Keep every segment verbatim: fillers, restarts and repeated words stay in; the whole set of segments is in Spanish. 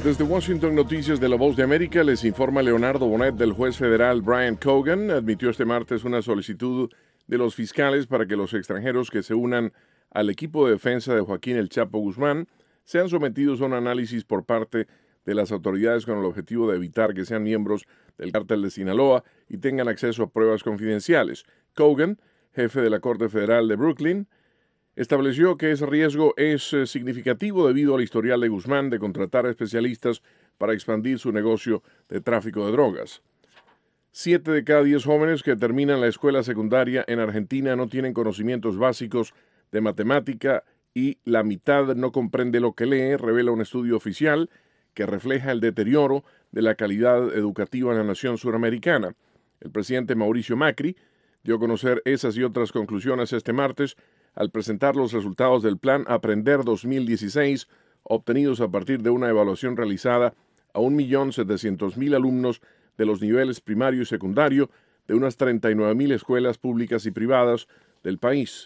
Desde Washington, Noticias de La Voz de América, les informa Leonardo Bonet. Del juez federal Brian Cogan admitió este martes una solicitud de los fiscales para que los extranjeros que se unan al equipo de defensa de Joaquín El Chapo Guzmán sean sometidos a un análisis por parte de las autoridades con el objetivo de evitar que sean miembros del cártel de Sinaloa y tengan acceso a pruebas confidenciales. Cogan, jefe de la Corte Federal de Brooklyn, estableció que ese riesgo es eh, significativo debido al historial de Guzmán de contratar a especialistas para expandir su negocio de tráfico de drogas. Siete de cada diez jóvenes que terminan la escuela secundaria en Argentina no tienen conocimientos básicos de matemática y la mitad no comprende lo que lee, revela un estudio oficial que refleja el deterioro de la calidad educativa en la nación suramericana. El presidente Mauricio Macri dio a conocer esas y otras conclusiones este martes al presentar los resultados del Plan Aprender dos mil dieciséis, obtenidos a partir de una evaluación realizada a un millón setecientos mil alumnos de los niveles primario y secundario de unas treinta y nueve mil escuelas públicas y privadas del país.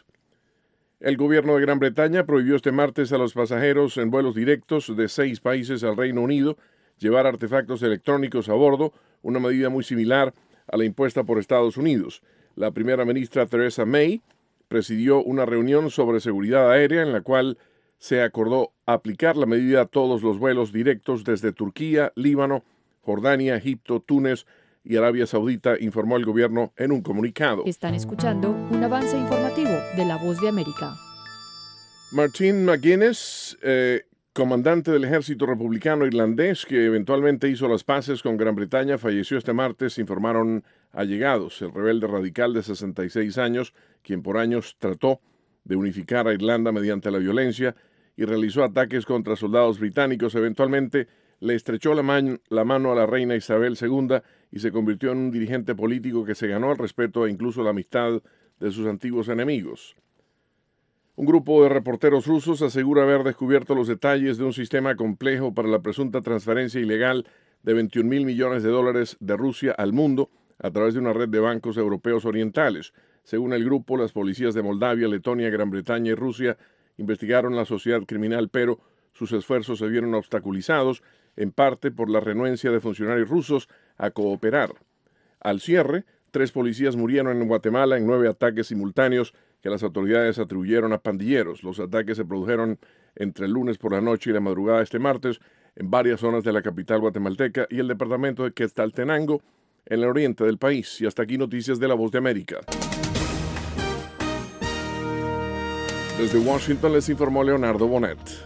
El gobierno de Gran Bretaña prohibió este martes a los pasajeros en vuelos directos de seis países al Reino Unido llevar artefactos electrónicos a bordo, una medida muy similar a la impuesta por Estados Unidos. La primera ministra Theresa May presidió una reunión sobre seguridad aérea en la cual se acordó aplicar la medida a todos los vuelos directos desde Turquía, Líbano, Jordania, Egipto, Túnez y Arabia Saudita, informó el gobierno en un comunicado. Están escuchando un avance informativo de La Voz de América. Martin McGuinness, eh, comandante del ejército republicano irlandés que eventualmente hizo las paces con Gran Bretaña, falleció este martes, informaron allegados. El rebelde radical de sesenta y seis años, quien por años trató de unificar a Irlanda mediante la violencia y realizó ataques contra soldados británicos, eventualmente le estrechó la, man- la mano a la reina Isabel segunda y se convirtió en un dirigente político que se ganó el respeto e incluso la amistad de sus antiguos enemigos. Un grupo de reporteros rusos asegura haber descubierto los detalles de un sistema complejo para la presunta transferencia ilegal de veintiún mil millones de dólares de Rusia al mundo a través de una red de bancos europeos orientales. Según el grupo, las policías de Moldavia, Letonia, Gran Bretaña y Rusia investigaron la sociedad criminal, pero sus esfuerzos se vieron obstaculizados, en parte por la renuencia de funcionarios rusos a cooperar. Al cierre, tres policías murieron en Guatemala en nueve ataques simultáneos que las autoridades atribuyeron a pandilleros. Los ataques se produjeron entre el lunes por la noche y la madrugada de este martes en varias zonas de la capital guatemalteca y el departamento de Quetzaltenango, en el oriente del país. Y hasta aquí noticias de La Voz de América. Desde Washington les informó Leonardo Bonet.